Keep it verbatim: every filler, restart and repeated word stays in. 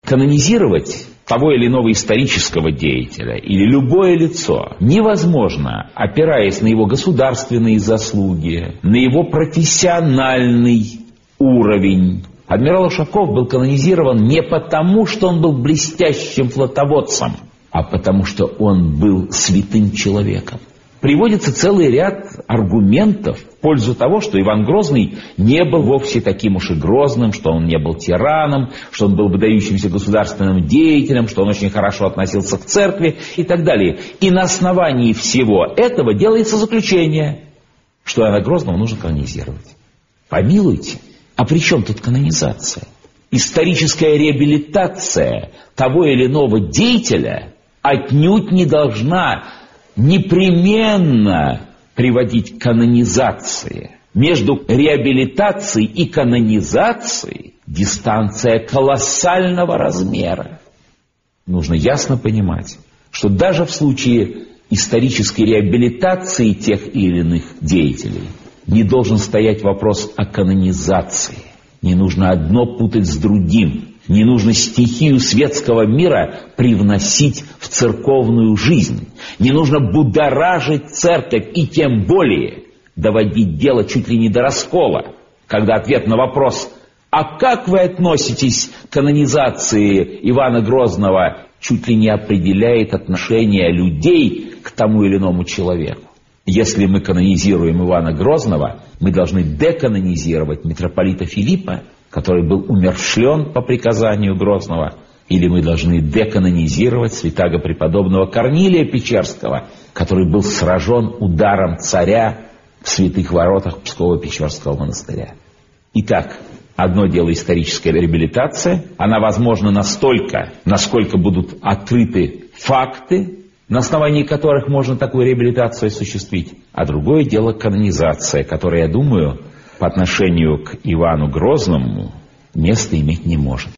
Канонизировать того или иного исторического деятеля или любое лицо невозможно, опираясь на его государственные заслуги, на его профессиональный уровень. Адмирал Ушаков был канонизирован не потому, что он был блестящим флотоводцем, а потому что он был святым человеком. Приводится целый ряд аргументов в пользу того, что Иван Грозный не был вовсе таким уж и грозным, что он не был тираном, что он был выдающимся государственным деятелем, что он очень хорошо относился к церкви и так далее. И на основании всего этого делается заключение, что Ивана Грозного нужно канонизировать. Помилуйте, а при чем тут канонизация? Историческая реабилитация того или иного деятеля отнюдь не должна непременно приводить к канонизации. Между реабилитацией и канонизацией дистанция колоссального размера. Нужно ясно понимать, что даже в случае исторической реабилитации тех или иных деятелей не должен стоять вопрос о канонизации. Не нужно одно путать с другим. Не нужно стихию светского мира привносить в церковную жизнь. Не нужно будоражить церковь и тем более доводить дело чуть ли не до раскола, когда ответ на вопрос «А как вы относитесь к канонизации Ивана Грозного?» чуть ли не определяет отношение людей к тому или иному человеку. Если мы канонизируем Ивана Грозного, мы должны деканонизировать митрополита Филиппа, который был умерщвлен по приказанию Грозного, или мы должны деканонизировать святаго преподобного Корнилия Печерского, который был сражен ударом царя в святых воротах Псково-Печерского монастыря. Итак, одно дело историческая реабилитация, она возможна настолько, насколько будут открыты факты, на основании которых можно такую реабилитацию осуществить, а другое дело канонизация, которая, я думаю, по отношению к Ивану Грозному места иметь не может.